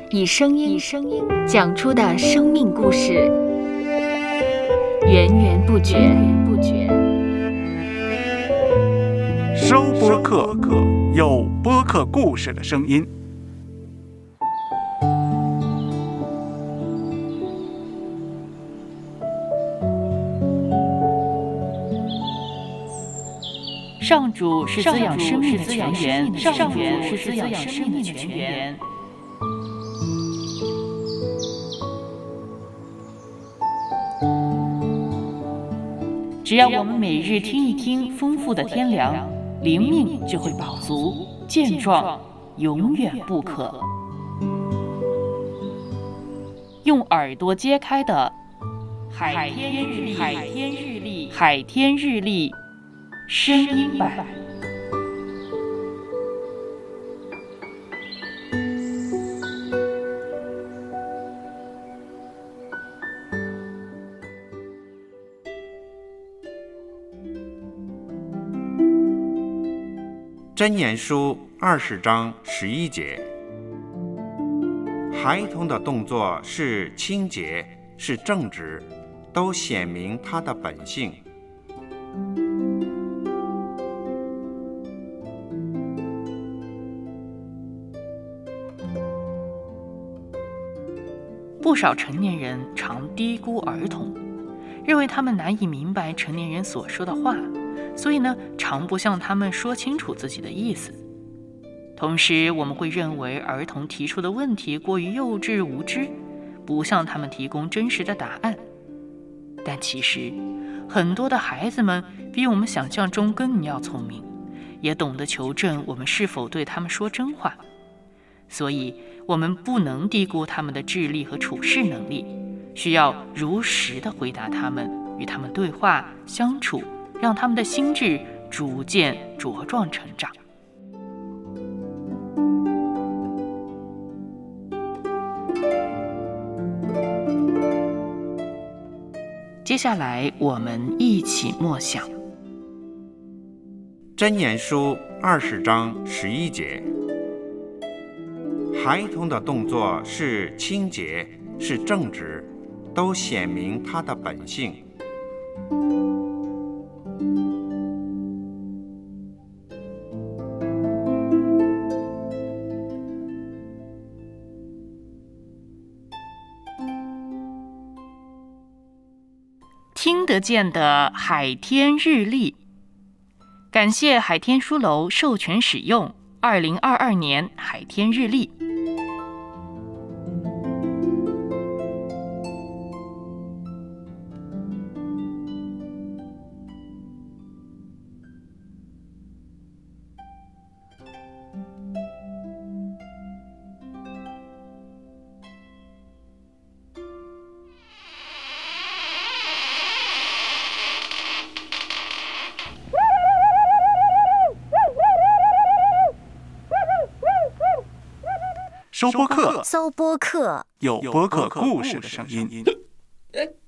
以声音讲出的生命故事，源源不绝。 收播客，有播客故事的声音。 上主是滋养生命的泉源，上主是滋养生命的泉源。只要我们每日听一听丰富的天粮，灵命就会饱足健壮，永远不渴。用耳朵揭开的海天日历声音版。 箴言书20章11节，孩童的动作是清洁，是正直，都显明他的本性。 不少成年人常低估儿童，认为他们难以明白成年人所说的话，所以呢，常不向他们说清楚自己的意思。同时，我们会认为儿童提出的问题过于幼稚无知，不向他们提供真实的答案。但其实，很多的孩子们比我们想象中更要聪明，也懂得求证我们是否对他们说真话。所以，我们不能低估他们的智力和处事能力，需要如实的回答他们，与他们对话相处，让他们的心智逐渐茁壮成长。接下来我们一起默想箴言书20章11节，孩童的动作是清洁，是正直，都显明他的本性。 听得见的海天日历，感谢海天书楼授权使用2022年海天日历。 收播客， 搜播客， 有播客故事的声音。